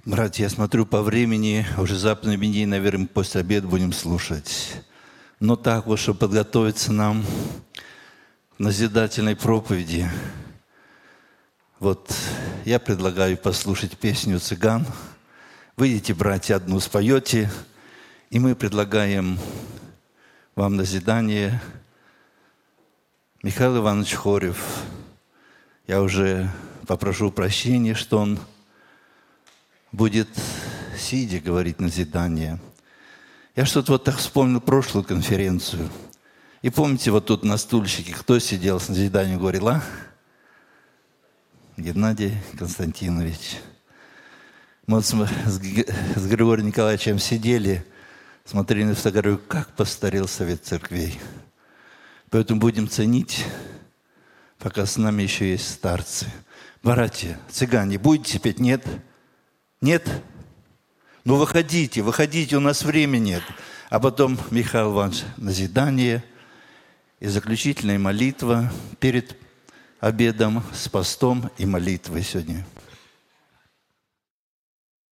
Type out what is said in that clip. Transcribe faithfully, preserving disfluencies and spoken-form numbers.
Братья, я смотрю по времени, уже западные дни, наверное, после обеда будем слушать. Но так вот, чтобы подготовиться нам к назидательной проповеди, вот я предлагаю послушать песню «Цыган». Выйдите, братья, одну споете, и мы предлагаем вам назидание. Михаил Иванович Хорев, я уже попрошу прощения, что он будет сидя говорить назидание. Я что-то вот так вспомнил прошлую конференцию. И помните, вот тут на стульчике кто сидел с назиданием, говорил, а? Геннадий Константинович. Мы вот с, с, с Григорием Николаевичем сидели, смотрели на фотографию, как постарел Совет Церквей. Поэтому будем ценить, пока с нами еще есть старцы. Братья, цыгане, будете петь? Нет? Нет? Ну, выходите, выходите, у нас времени нет. А потом Михаил Иванович назидание и заключительная молитва перед обедом с постом и молитвой сегодня.